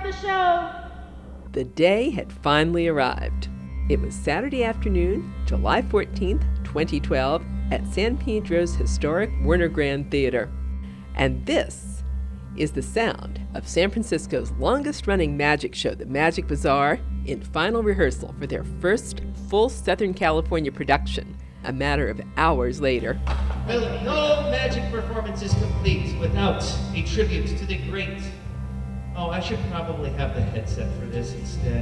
the show. The day had finally arrived. It was Saturday afternoon, July 14th, 2012, at San Pedro's historic Werner Grand Theater. And this is the sound of San Francisco's longest-running magic show, the Magic Bazaar, in final rehearsal for their first full Southern California production, a matter of hours later. Well, no magic performance is complete without a tribute to the great. Oh, I should probably have the headset for this instead.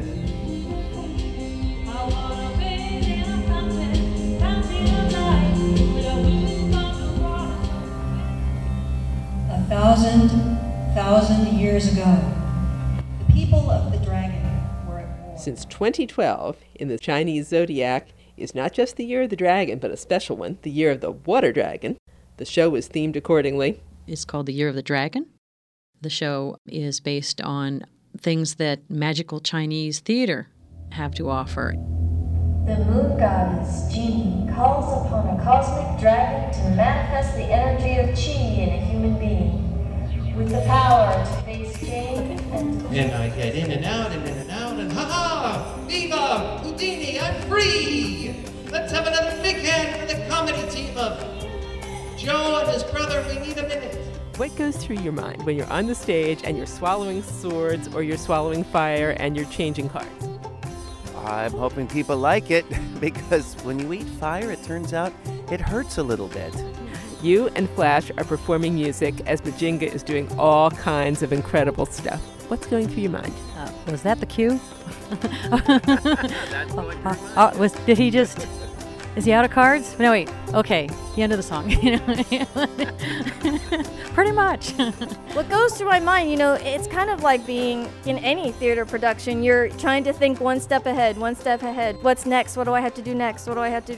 I wanna bathe in a fountain of light with a blue bottle water. 1,000 years ago, the people of the dragon were at war. Since 2012, in the Chinese zodiac, is not just the year of the dragon, but a special one, the year of the water dragon. The show was themed accordingly. It's called the Year of the Dragon. The show is based on things that magical Chinese theater have to offer. The moon goddess, Genie, calls upon a cosmic dragon to manifest the energy of Qi in a human being, with the power to face change and I get in and out, and ha-ha! Viva! Houdini, I'm free! Let's have another big hand for the comedy team of Joe and his brother. We need a minute. What goes through your mind when you're on the stage and you're swallowing swords or you're swallowing fire and you're changing cards? I'm hoping people like it, because when you eat fire, it turns out it hurts a little bit. You and Flash are performing music as Majinga is doing all kinds of incredible stuff. What's going through your mind? Was that the cue? That's going Did he just... Is he out of cards? No, wait. Okay, the end of the song. Pretty much. What goes through my mind, it's kind of like being in any theater production. You're trying to think one step ahead. What's next? What do I have to do next?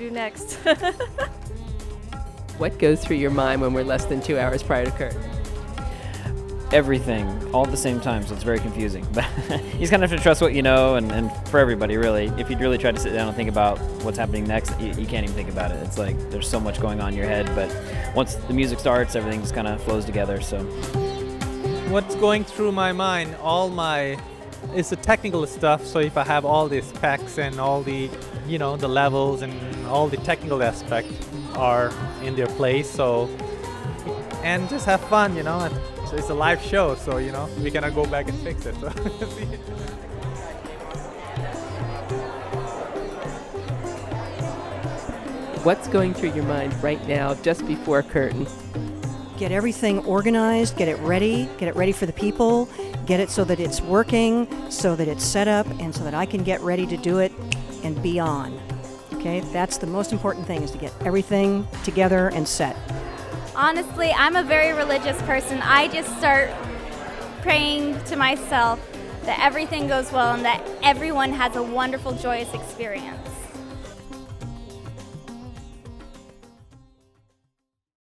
What goes through your mind when we're less than 2 hours prior to curtain? Everything, all at the same time, so it's very confusing. But you just kind of have to trust what you know, and for everybody, really. If you really try to sit down and think about what's happening next, you can't even think about it. It's like there's so much going on in your head, but once the music starts, everything just kind of flows together, so. What's going through my mind, it's the technical stuff, so if I have all the specs and all the, the levels and all the technical aspects are in their place, and just have fun, So it's a live show, so we cannot go back and fix it. So. What's going through your mind right now, just before curtain? Get everything organized, get it ready for the people, get it so that it's working, so that it's set up, and so that I can get ready to do it and be on. Okay, that's the most important thing, is to get everything together and set. Honestly, I'm a very religious person. I just start praying to myself that everything goes well and that everyone has a wonderful, joyous experience.